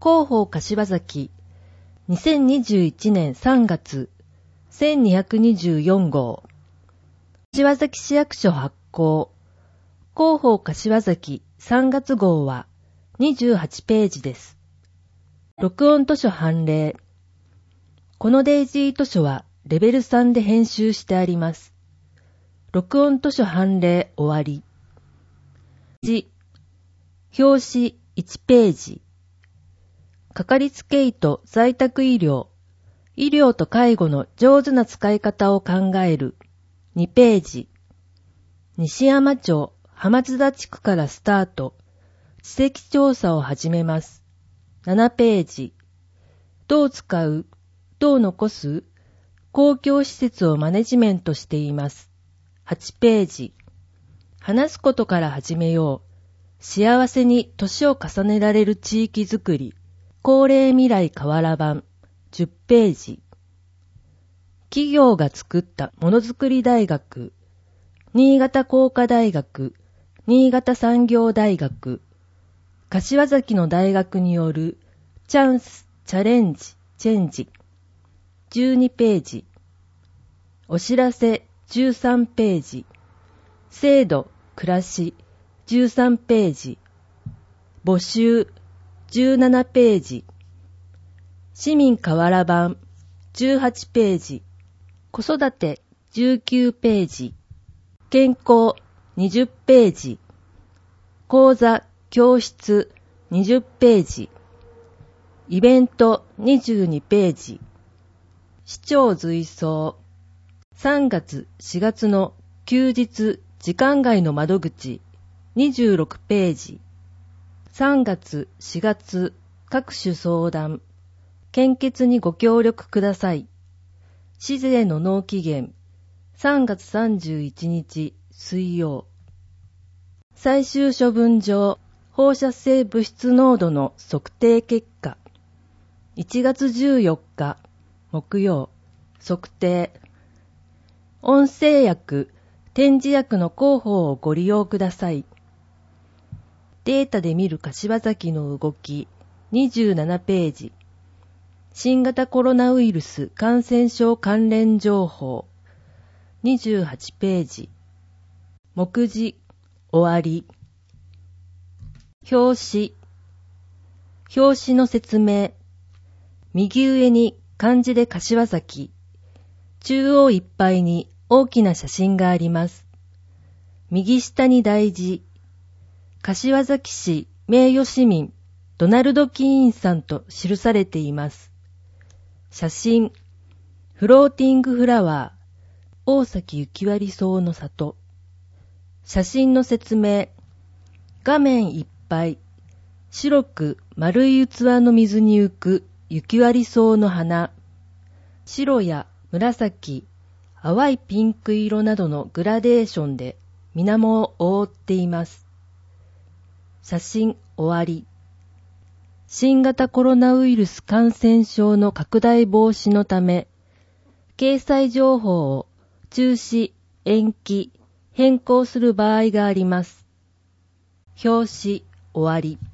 広報柏崎2021年3月1224号柏崎市役所発行広報柏崎3月号は28ページです。録音図書判例。このデイジー図書はレベル3で編集してあります。録音図書判例終わり。表紙1ページ。かかりつけ医と在宅医療、医療と介護の上手な使い方を考える2ページ。西山町浜津田地区からスタート、地籍調査を始めます。7ページ。どう使う、どう残す、公共施設をマネジメントしています。8ページ。話すことから始めよう。幸せに年を重ねられる地域づくり。高齢未来瓦版。10ページ。企業が作ったものづくり大学。新潟工科大学。新潟産業大学。柏崎の大学によるチャンス、チャレンジ、チェンジ。12ページ。お知らせ13ページ。制度、暮らし13ページ。募集17ページ。市民河原版18ページ。子育て19ページ。健康20ページ。講座、教室20ページ。イベント22ページ。市長随想。3月4月の休日時間外の窓口26ページ。3月4月各種相談。献血にご協力ください。市税の納期限3月31日水曜。最終処分場放射性物質濃度の測定結果。1月14日木曜測定。音声薬、点字薬の広報をご利用ください。データで見る柏崎の動き27ページ。新型コロナウイルス感染症関連情報28ページ。目次終わり。表紙。表紙の説明。右上に漢字で柏崎。中央いっぱいに大きな写真があります。右下に大字。柏崎市名誉市民ドナルド・キーンさんと記されています。写真。フローティングフラワー。大崎雪割草の里。写真の説明。画面いっぱい。白く丸い器の水に浮く雪割草の花。白や紫、淡いピンク色などのグラデーションで水面を覆っています。写真終わり。新型コロナウイルス感染症の拡大防止のため、掲載情報を中止、延期、変更する場合があります。表紙終わり。